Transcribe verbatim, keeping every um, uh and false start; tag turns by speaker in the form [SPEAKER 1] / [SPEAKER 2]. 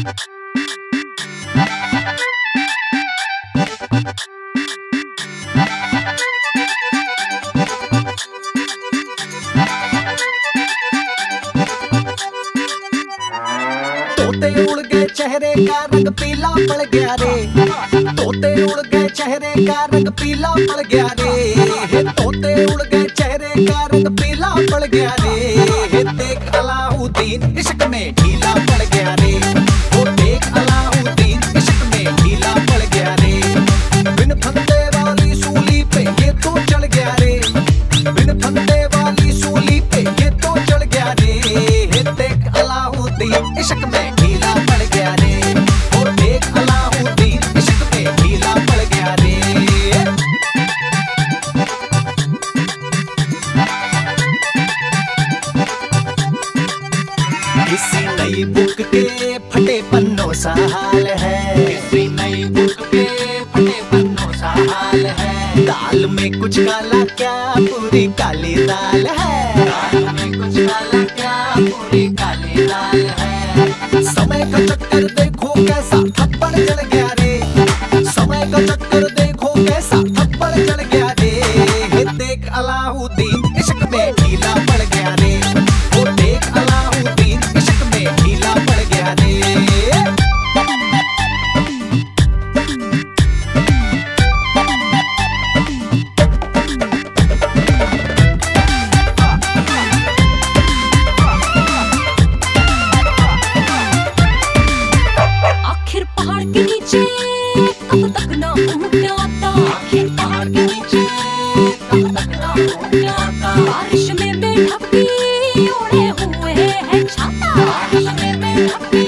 [SPEAKER 1] तोते उड़ गए चेहरे का रंग पीला पड़ गया रे। तोते उड़ गए चेहरे का रंग पीला पड़ गया रे। तोते उड़ गए चेहरे का रंग पीला पड़ गया रे। देख अलाउद्दीन इश्क में ढीला पड़ गया रे। वो देख अलाउद्दीन इश्क में ढीला पड़ गया रे। बिन फंदे वाली सूली पे ये तो चढ़ गया रे। बिन फंदे वाली सूली पे ये तो चढ़ गया रे। देख अलाउद्दीन इश्क में ढीला पड़ गया रे। वो देख अलाउद्दीन इश्क में ढीला पड़ गया रे। किसी नई बुक के फटे पन्नों सा हाल है। किसी नई बुक के फटे पन्नों सा हाल है। दाल में कुछ काला क्या पूरी काली दाल है। दाल में कुछ काला क्या पूरी काली दाल है। समय का चक्कर देखो कैसा थप्पड़ चल गया रे। समय का चक्कर देखो कैसा थप्पड़ चल गया रे। देख अलाउद्दीन इश्क में ढीला पड़ गया रे। वो देख अलाउद्दीन इश्क में ढीला पड़ गया रे।
[SPEAKER 2] आखिर पहाड़ के नीचे कब तक ना ऊँट आता। आखिर पहाड़ के नीचे कब तक ना ऊँट आता। बारिश में बेढक भी ओढ़े हुए है छाता। बारिश में बेढक भी